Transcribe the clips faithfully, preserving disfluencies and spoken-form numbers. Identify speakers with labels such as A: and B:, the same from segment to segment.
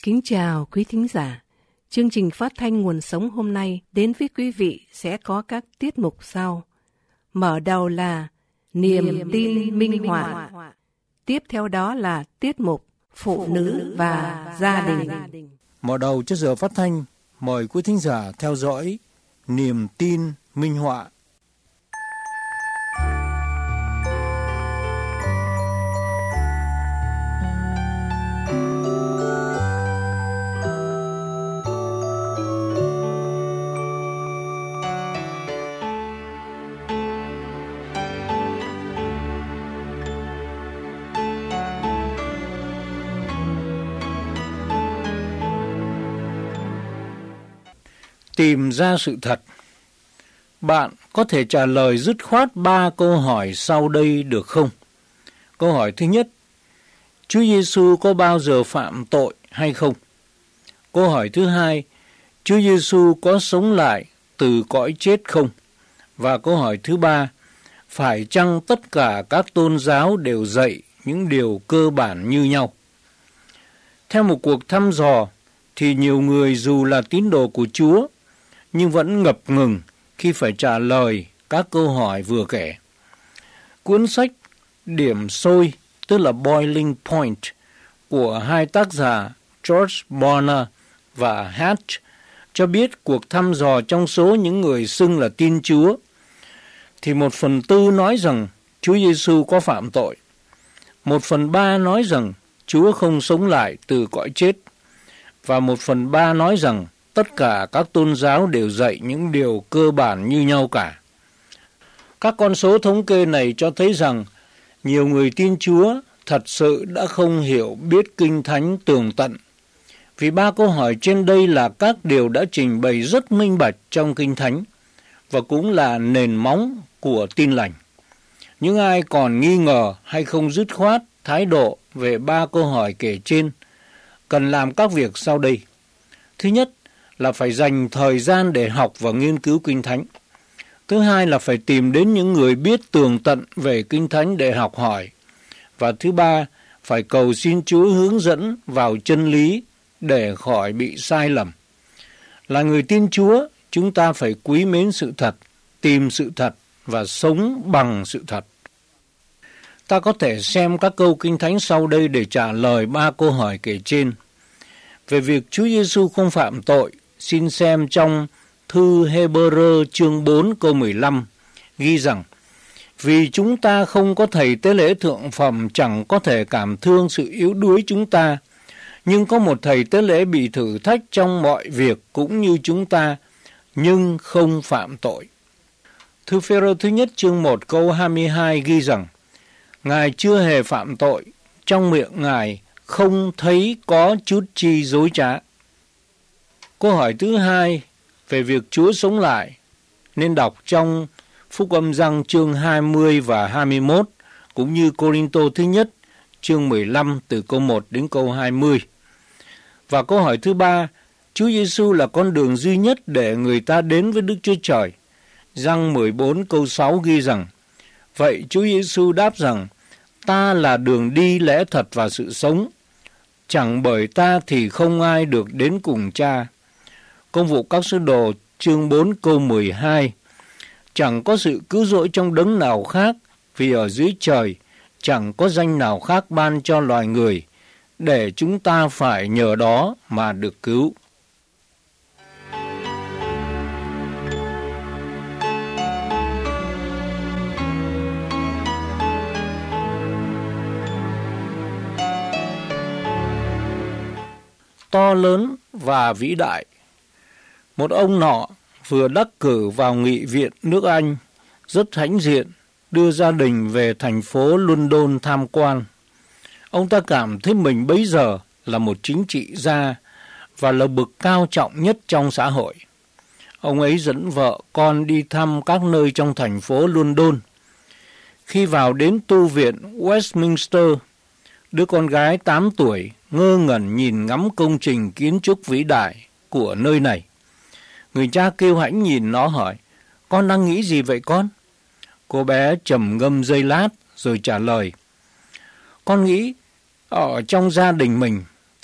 A: Kính chào quý thính giả. Chương trình phát thanh Nguồn Sống hôm nay đến với quý vị sẽ có các tiết mục sau. Mở đầu là Niềm, Niềm tin, tin minh họa. Tiếp theo đó là tiết mục Phụ nữ và gia đình.
B: Mở đầu cho giờ phát thanh, mời quý thính giả theo dõi Niềm tin minh họa. Tìm ra sự thật. Bạn có thể trả lời dứt khoát ba câu hỏi sau đây được không? Câu hỏi thứ nhất, Chúa Giêsu có bao giờ phạm tội hay không? Câu hỏi thứ hai, Chúa Giêsu có sống lại từ cõi chết không? Và câu hỏi thứ ba, phải chăng tất cả các tôn giáo đều dạy những điều cơ bản như nhau? Theo một cuộc thăm dò, thì nhiều người dù là tín đồ của Chúa, nhưng vẫn ngập ngừng khi phải trả lời các câu hỏi vừa kể. Cuốn sách Điểm sôi, tức là Boiling Point, của hai tác giả George Barna và Hatch cho biết cuộc thăm dò trong số những người xưng là tin Chúa, thì một phần tư nói rằng Chúa Giêsu có phạm tội, một phần ba nói rằng Chúa không sống lại từ cõi chết, và một phần ba nói rằng tất cả các tôn giáo đều dạy những điều cơ bản như nhau cả. Các con số thống kê này cho thấy rằng nhiều người tin Chúa thật sự đã không hiểu biết Kinh Thánh tường tận. Vì ba câu hỏi trên đây là các điều đã trình bày rất minh bạch trong Kinh Thánh và cũng là nền móng của tin lành. Những ai còn nghi ngờ hay không dứt khoát thái độ về ba câu hỏi kể trên cần làm các việc sau đây. Thứ nhất là phải dành thời gian để học và nghiên cứu Kinh Thánh. Thứ hai là phải tìm đến những người biết tường tận về Kinh Thánh để học hỏi. Và thứ ba, phải cầu xin Chúa hướng dẫn vào chân lý để khỏi bị sai lầm. Là người tin Chúa, chúng ta phải quý mến sự thật, tìm sự thật và sống bằng sự thật. Ta có thể xem các câu Kinh Thánh sau đây để trả lời ba câu hỏi kể trên. Về việc Chúa Giêsu không phạm tội, xin xem trong thư Hê-bơ-rơ chương bốn câu mười lăm ghi rằng: vì chúng ta không có thầy tế lễ thượng phẩm chẳng có thể cảm thương sự yếu đuối chúng ta, nhưng có một thầy tế lễ bị thử thách trong mọi việc cũng như chúng ta, nhưng không phạm tội. Thư Phê-rơ thứ nhất chương một câu hai mươi hai ghi rằng: Ngài chưa hề phạm tội, trong miệng Ngài không thấy có chút chi dối trá. Câu hỏi thứ hai về việc Chúa sống lại nên đọc trong Phúc Âm Giăng chương hai mươi và hai mươi mốt, cũng như Cô-rinh-tô thứ nhất chương mười lăm từ câu một đến câu hai mươi. Và câu hỏi thứ ba, Chúa Giêsu là con đường duy nhất để người ta đến với Đức Chúa Trời. Giăng mười bốn câu sáu ghi rằng: Vậy Chúa Giêsu đáp rằng: Ta là đường đi, lẽ thật và sự sống. Chẳng bởi ta thì không ai được đến cùng Cha. Công vụ các sứ đồ chương bốn câu mười hai: Chẳng có sự cứu rỗi trong đấng nào khác, vì ở dưới trời chẳng có danh nào khác ban cho loài người, để chúng ta phải nhờ đó mà được cứu. To lớn và vĩ đại. Một ông nọ vừa đắc cử vào nghị viện nước Anh, rất hãnh diện, đưa gia đình về thành phố London tham quan. Ông ta cảm thấy mình bấy giờ là một chính trị gia và là bậc cao trọng nhất trong xã hội. Ông ấy dẫn vợ con đi thăm các nơi trong thành phố London. Khi vào đến tu viện Westminster, đứa con gái tám tuổi ngơ ngẩn nhìn ngắm công trình kiến trúc vĩ đại của nơi này. Người cha kêu hãnh nhìn nó hỏi: Con đang nghĩ gì vậy con? Cô bé trầm ngâm giây lát rồi trả lời: Con nghĩ ở trong gia đình mình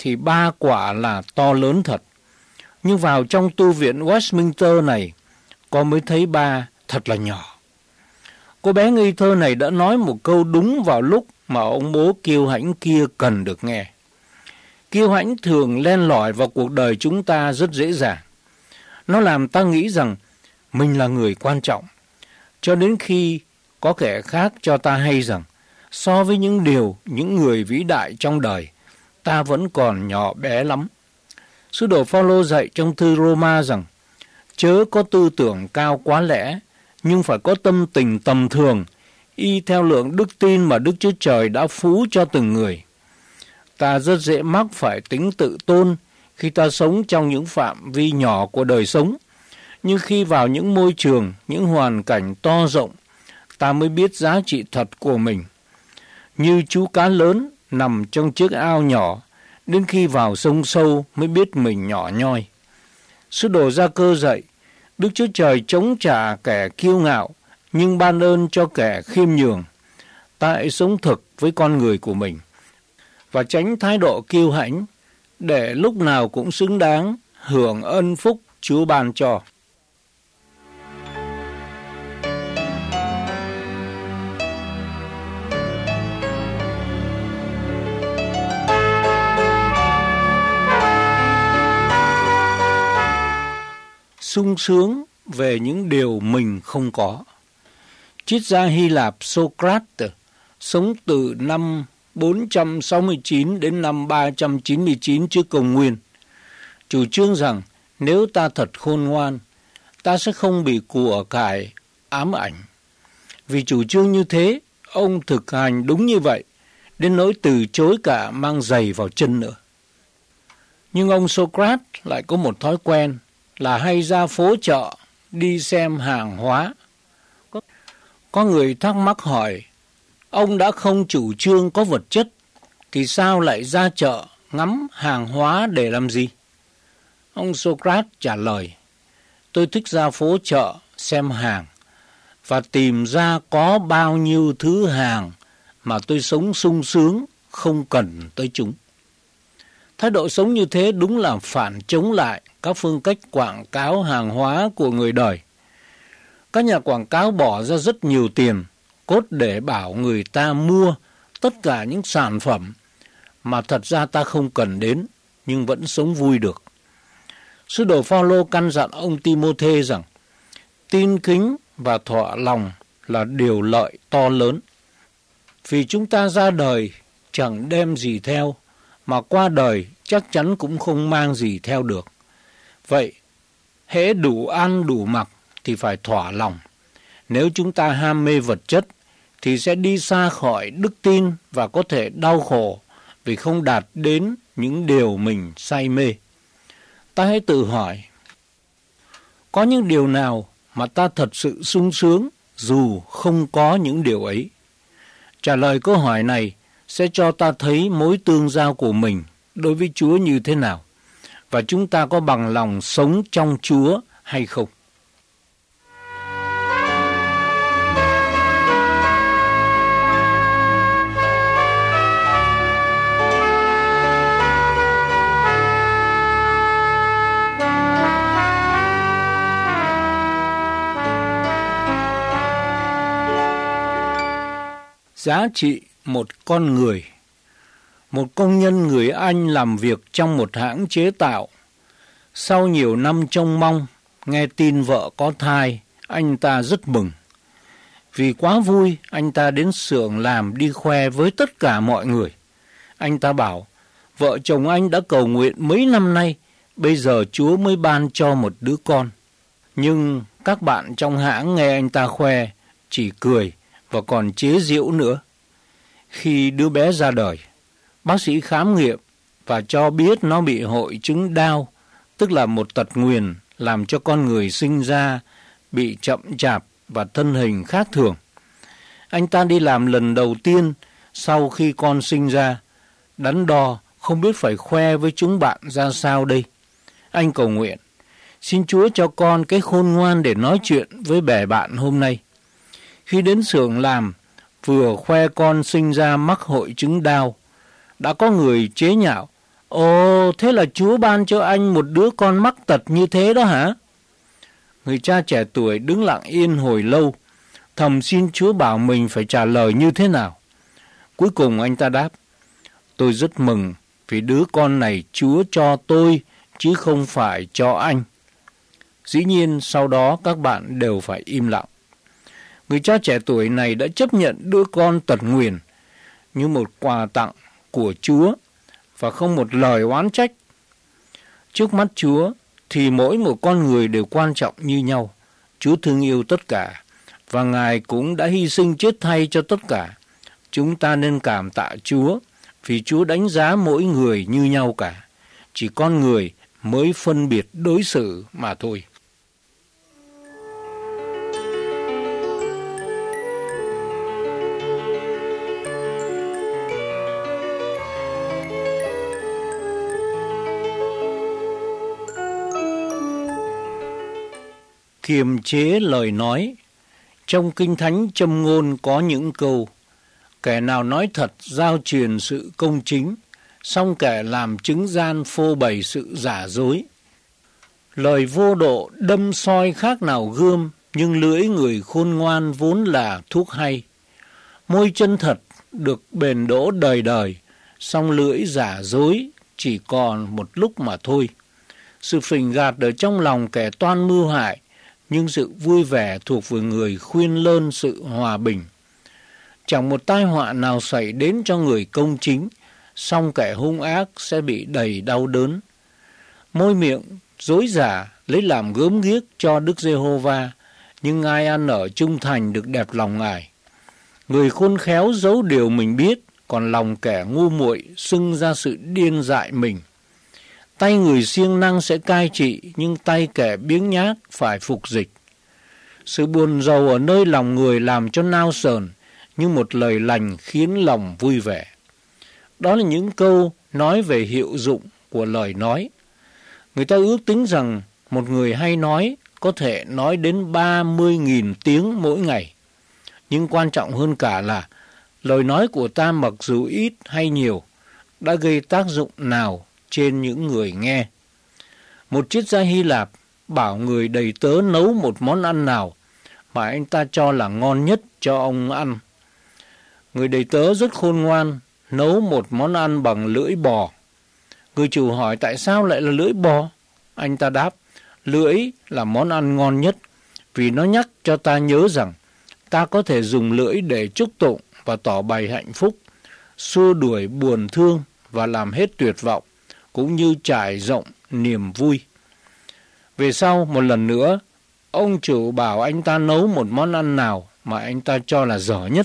B: thì ba quả là to lớn thật. Nhưng vào trong tu viện Westminster này, con mới thấy ba thật là nhỏ. Cô bé ngây thơ này đã nói một câu đúng vào lúc mà ông bố kiêu hãnh kia cần được nghe. Kiêu hãnh thường len lỏi vào cuộc đời chúng ta rất dễ dàng. Nó làm ta nghĩ rằng mình là người quan trọng, cho đến khi có kẻ khác cho ta hay rằng so với những điều, những người vĩ đại trong đời, ta vẫn còn nhỏ bé lắm. Sứ đồ Phaolô dạy trong thư Roma rằng chớ có tư tưởng cao quá lẽ, nhưng phải có tâm tình tầm thường, y theo lượng đức tin mà Đức Chúa Trời đã phú cho từng người. Ta rất dễ mắc phải tính tự tôn khi ta sống trong những phạm vi nhỏ của đời sống, nhưng khi vào những môi trường, những hoàn cảnh to rộng, ta mới biết giá trị thật của mình. Như chú cá lớn nằm trong chiếc ao nhỏ, đến khi vào sông sâu mới biết mình nhỏ nhoi. Sứ đồ Gia Cơ dạy, Đức Chúa Trời chống trả kẻ kiêu ngạo, nhưng ban ơn cho kẻ khiêm nhường. Ta hãy sống thực với con người của mình, và tránh thái độ kiêu hãnh, để lúc nào cũng xứng đáng hưởng ân phúc Chúa ban cho. Sung sướng về những điều mình không có. Triết gia Hy Lạp Socrates sống từ năm bốn trăm sáu mươi chín đến năm ba trăm chín mươi chín trước công nguyên, chủ trương rằng nếu ta thật khôn ngoan, ta sẽ không bị của cải ám ảnh. Vì chủ trương như thế, ông thực hành đúng như vậy, đến nỗi từ chối cả mang giày vào chân nữa. Nhưng ông Socrates lại có một thói quen là hay ra phố chợ đi xem hàng hóa. Có người thắc mắc hỏi, ông đã không chủ trương có vật chất, thì sao lại ra chợ ngắm hàng hóa để làm gì? Ông Socrates trả lời, tôi thích ra phố chợ xem hàng và tìm ra có bao nhiêu thứ hàng mà tôi sống sung sướng, không cần tới chúng. Thái độ sống như thế đúng là phản chống lại các phương cách quảng cáo hàng hóa của người đời. Các nhà quảng cáo bỏ ra rất nhiều tiền cốt để bảo người ta mua tất cả những sản phẩm mà thật ra ta không cần đến, nhưng vẫn sống vui được. Sứ đồ Phaolô căn dặn ông Ti-mô-thê rằng tin kính và thỏa lòng là điều lợi to lớn. Vì chúng ta ra đời chẳng đem gì theo, mà qua đời chắc chắn cũng không mang gì theo được. Vậy, hễ đủ ăn đủ mặc thì phải thỏa lòng. Nếu chúng ta ham mê vật chất thì sẽ đi xa khỏi đức tin và có thể đau khổ vì không đạt đến những điều mình say mê. Ta hãy tự hỏi, có những điều nào mà ta thật sự sung sướng dù không có những điều ấy? Trả lời câu hỏi này sẽ cho ta thấy mối tương giao của mình đối với Chúa như thế nào, và chúng ta có bằng lòng sống trong Chúa hay không. Giá trị một con người. Một công nhân người Anh làm việc trong một hãng chế tạo. Sau nhiều năm trông mong, nghe tin vợ có thai, anh ta rất mừng. Vì quá vui, anh ta đến xưởng làm đi khoe với tất cả mọi người. Anh ta bảo, vợ chồng anh đã cầu nguyện mấy năm nay, bây giờ Chúa mới ban cho một đứa con. Nhưng các bạn trong hãng nghe anh ta khoe, chỉ cười và còn chế giễu nữa. Khi đứa bé ra đời, bác sĩ khám nghiệm và cho biết nó bị hội chứng Down, tức là một tật nguyền làm cho con người sinh ra bị chậm chạp và thân hình khác thường. Anh ta đi làm lần đầu tiên sau khi con sinh ra, đắn đo không biết phải khoe với chúng bạn ra sao đây. Anh cầu nguyện, xin Chúa cho con cái khôn ngoan để nói chuyện với bè bạn hôm nay. Khi đến xưởng làm, vừa khoe con sinh ra mắc hội chứng Down, đã có người chế nhạo, Ồ, thế là Chúa ban cho anh một đứa con mắc tật như thế đó hả? Người cha trẻ tuổi đứng lặng yên hồi lâu, thầm xin Chúa bảo mình phải trả lời như thế nào. Cuối cùng anh ta đáp, tôi rất mừng vì đứa con này Chúa cho tôi chứ không phải cho anh. Dĩ nhiên sau đó các bạn đều phải im lặng. Người cha trẻ tuổi này đã chấp nhận đứa con tật nguyền như một quà tặng của Chúa và không một lời oán trách. Trước mắt Chúa thì mỗi một con người đều quan trọng như nhau. Chúa thương yêu tất cả và Ngài cũng đã hy sinh chết thay cho tất cả. Chúng ta nên cảm tạ Chúa vì Chúa đánh giá mỗi người như nhau cả. Chỉ con người mới phân biệt đối xử mà thôi. Kiềm chế lời nói. Trong Kinh Thánh Châm Ngôn có những câu: kẻ nào nói thật giao truyền sự công chính, song kẻ làm chứng gian phô bày sự giả dối. Lời vô độ đâm soi khác nào gươm, nhưng lưỡi người khôn ngoan vốn là thuốc hay. Môi chân thật được bền đỗ đời đời, song lưỡi giả dối chỉ còn một lúc mà thôi. Sự phỉnh gạt ở trong lòng kẻ toan mưu hại, nhưng sự vui vẻ thuộc về người khuyên lơn sự hòa bình. Chẳng một tai họa nào xảy đến cho người công chính, song kẻ hung ác sẽ bị đầy đau đớn. Môi miệng dối giả lấy làm gớm ghiếc cho Đức Giê-hô-va, nhưng ai ăn ở trung thành được đẹp lòng Ngài. Người khôn khéo giấu điều mình biết, còn lòng kẻ ngu muội xưng ra sự điên dại mình. Tay người siêng năng sẽ cai trị, nhưng tay kẻ biếng nhác phải phục dịch. Sự buồn rầu ở nơi lòng người làm cho nao sờn, nhưng một lời lành khiến lòng vui vẻ. Đó là những câu nói về hiệu dụng của lời nói. Người ta ước tính rằng một người hay nói có thể nói đến ba mươi nghìn tiếng mỗi ngày. Nhưng quan trọng hơn cả là lời nói của ta mặc dù ít hay nhiều đã gây tác dụng nào trên những người nghe. Một triết gia Hy Lạp bảo người đầy tớ nấu một món ăn nào mà anh ta cho là ngon nhất cho ông ăn. Người đầy tớ rất khôn ngoan, nấu một món ăn bằng lưỡi bò. Người chủ hỏi tại sao lại là lưỡi bò? Anh ta đáp, lưỡi là món ăn ngon nhất vì nó nhắc cho ta nhớ rằng ta có thể dùng lưỡi để chúc tụng và tỏ bày hạnh phúc, xua đuổi buồn thương và làm hết tuyệt vọng, cũng như trải rộng niềm vui. Về sau, một lần nữa, ông chủ bảo anh ta nấu một món ăn nào mà anh ta cho là dở nhất.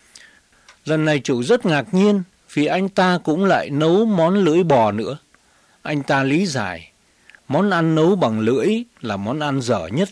B: Lần này chủ rất ngạc nhiên vì anh ta cũng lại nấu món lưỡi bò nữa. Anh ta lý giải, món ăn nấu bằng lưỡi là món ăn dở nhất.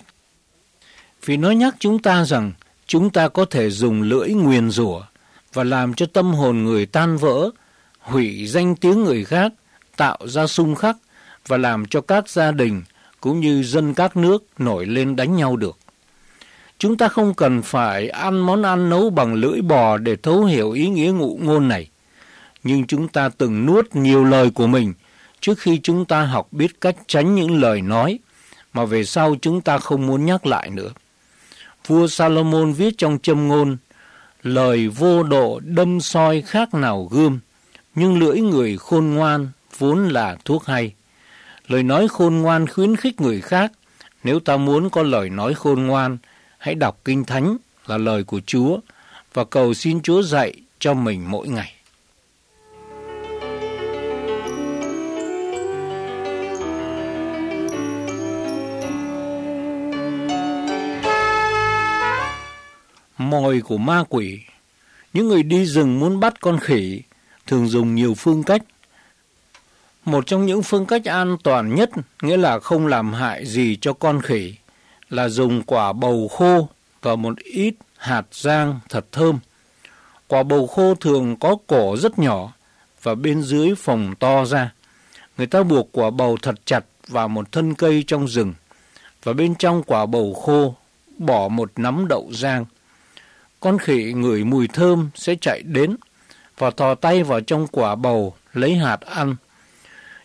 B: Vì nó nhắc chúng ta rằng chúng ta có thể dùng lưỡi nguyền rủa và làm cho tâm hồn người tan vỡ, hủy danh tiếng người khác, tạo ra xung khắc và làm cho các gia đình cũng như dân các nước nổi lên đánh nhau được. Chúng ta không cần phải ăn món ăn nấu bằng lưỡi bò để thấu hiểu ý nghĩa ngụ ngôn này. Nhưng chúng ta từng nuốt nhiều lời của mình trước khi chúng ta học biết cách tránh những lời nói mà về sau chúng ta không muốn nhắc lại nữa. Vua Salomon viết trong Châm Ngôn, lời vô độ đâm soi khác nào gươm, nhưng lưỡi người khôn ngoan vốn là thuốc hay. Lời nói khôn ngoan khuyến khích người khác. Nếu ta muốn có lời nói khôn ngoan, hãy đọc Kinh Thánh là lời của Chúa và cầu xin Chúa dạy cho mình mỗi ngày. Mồi của ma quỷ. Những người đi rừng muốn bắt con khỉ thường dùng nhiều phương cách. Một trong những phương cách an toàn nhất, nghĩa là không làm hại gì cho con khỉ, là dùng quả bầu khô và một ít hạt rang thật thơm. Quả bầu khô thường có cổ rất nhỏ và bên dưới phồng to ra. Người ta buộc quả bầu thật chặt vào một thân cây trong rừng và bên trong quả bầu khô bỏ một nắm đậu rang. Con khỉ ngửi mùi thơm sẽ chạy đến và thò tay vào trong quả bầu lấy hạt ăn.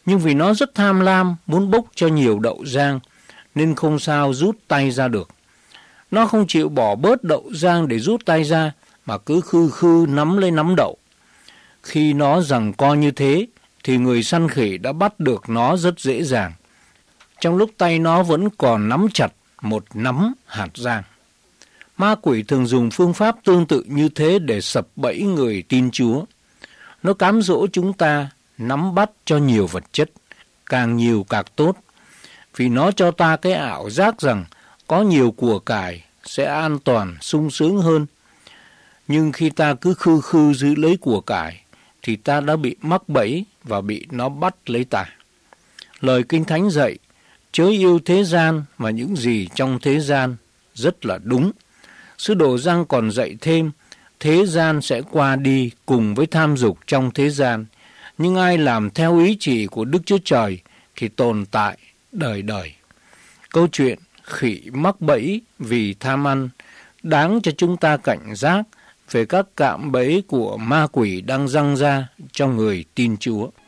B: Nhưng vì nó rất tham lam, muốn bốc cho nhiều đậu rang, nên không sao rút tay ra được. Nó không chịu bỏ bớt đậu rang để rút tay ra, mà cứ khư khư nắm lấy nắm đậu. Khi nó giằng co như thế, thì người săn khỉ đã bắt được nó rất dễ dàng, trong lúc tay nó vẫn còn nắm chặt một nắm hạt rang. Ma quỷ thường dùng phương pháp tương tự như thế để sập bẫy người tin Chúa. Nó cám dỗ chúng ta nắm bắt cho nhiều vật chất, càng nhiều càng tốt, vì nó cho ta cái ảo giác rằng có nhiều của cải sẽ an toàn, sung sướng hơn. Nhưng khi ta cứ khư khư giữ lấy của cải, thì ta đã bị mắc bẫy và bị nó bắt lấy ta. Lời Kinh Thánh dạy, chớ yêu thế gian và những gì trong thế gian, rất là đúng. Sứ đồ Giăng còn dạy thêm, thế gian sẽ qua đi cùng với tham dục trong thế gian, nhưng ai làm theo ý chỉ của Đức Chúa Trời thì tồn tại đời đời. Câu chuyện khỉ mắc bẫy vì tham ăn đáng cho chúng ta cảnh giác về các cạm bẫy của ma quỷ đang giăng ra cho người tin Chúa.